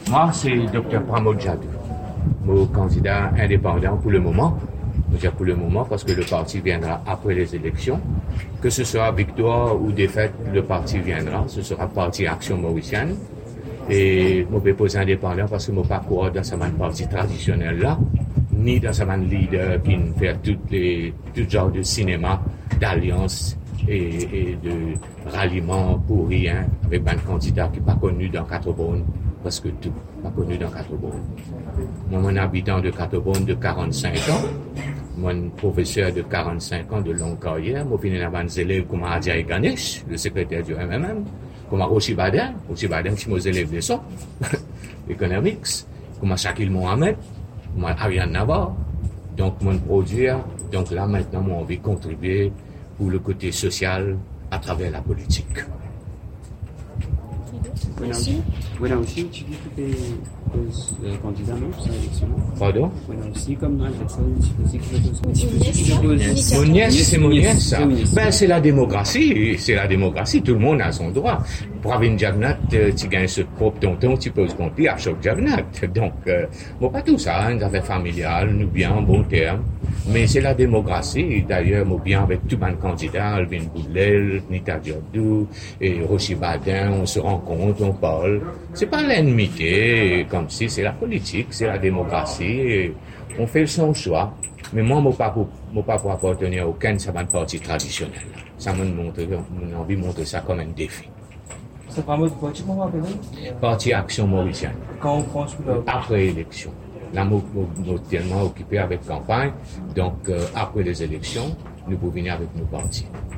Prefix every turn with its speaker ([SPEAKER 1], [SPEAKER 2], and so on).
[SPEAKER 1] Moi, c'est Dr Pramod Jadou, mon candidat indépendant pour le moment. Je veux dire pour le moment parce que le parti viendra après les élections. Que ce soit victoire ou défaite, le parti viendra. Ce sera Parti Action Mauricienne. Et je vais poser indépendant parce que mon parcours dans ce parti traditionnel là, ni dans ce leader qui fait tout genre de cinéma, d'alliance et de ralliement pour rien avec un candidat qui n'est pas connu dans Catobone, parce que tout, pas connu dans Catobone. Moi, mon habitant de Catobone de 45 ans, mon professeur de 45 ans de longue carrière, moi, fini avec des élèves comme Adjaï Ganesh, le secrétaire du MMM, comme Roshi Baden, qui mes élèves de son, economics, comme Shakil Mohamed, comme Ariane Navarre. Donc, mon produire, donc là, maintenant, moi, on veut contribuer pour le côté social à travers la politique.
[SPEAKER 2] Voilà aussi, tu dis que tu es candidat, non, pour cette élection.
[SPEAKER 1] Pardon?
[SPEAKER 2] Voilà aussi, comme dans l'élection, tu poses.
[SPEAKER 1] Mon nièce, c'est mon nièce, ça. Ben, c'est la démocratie. Tout le monde a son droit. Pour avoir une javenat, tu gagnes ce propre tonton, tu poses compter à chaque javenat. Donc, bon, pas tout ça, une affaire familiale, nous bien, en bon terme. Mais c'est la démocratie. D'ailleurs, moi, bien avec tout le candidat, Alvin Boudlel, Nita Diodou, et Roshi Badin, on se rencontre, on parle. C'est pas l'ennimité, comme si c'est la politique, c'est la démocratie. Et on fait son choix. Mais moi, je ne pas pour appartenir à aucun parti traditionnel. Ça m'a envie de montrer ça comme un défi.
[SPEAKER 2] C'est pas votre parti, comment vous appelez?
[SPEAKER 1] Parti Action Mauricienne.
[SPEAKER 2] Quand on prend sous la...
[SPEAKER 1] Après l'élection. Là, nous sommes tellement occupés avec campagne. Donc, après les élections, nous pouvons venir avec nos partis.